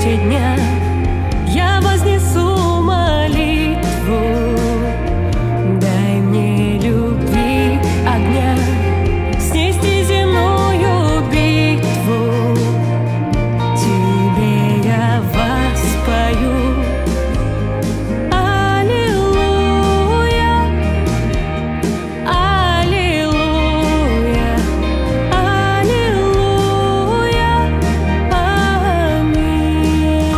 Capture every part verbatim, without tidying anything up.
свете дня я вознесу молитву. Дай мне любви огня, снести земную битву. Тебе я воспою. Аллилуйя, аллилуйя, аллилуйя, аминь.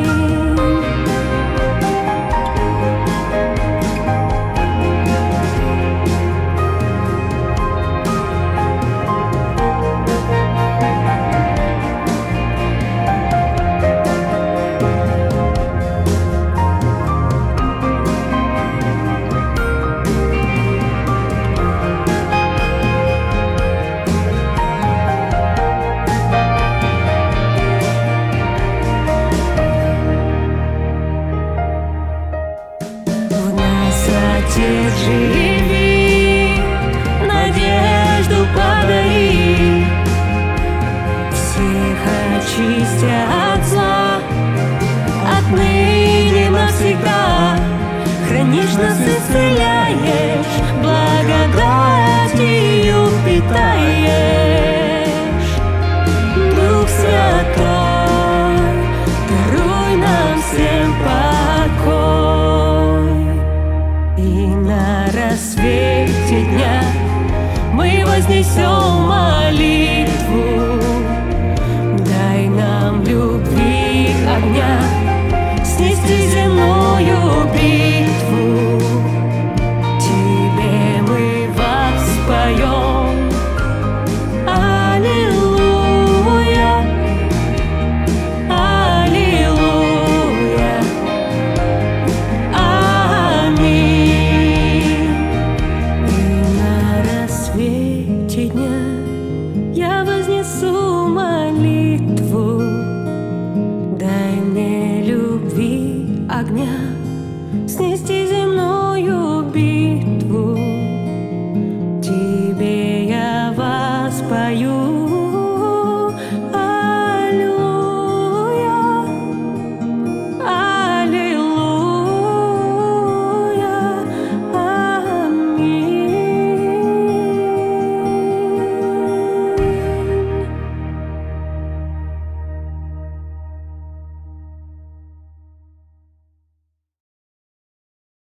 Отец, живи, надежду подари, всех очисти от зла, отныне навсегда. Хранишь нас, исцеляешь, благодатью питаешь. Дух Святой, даруй нам всем покой. И на рассвете дня мы вознесем молитву. Дай нам любви огня, снести земную битву. Тебе мы воспоем. Аллилуйя, аллилуйя, аминь. И на рассвете дня я вознесу молитву. Дай мне любви огня, снести земную битву. Тебе я воспою.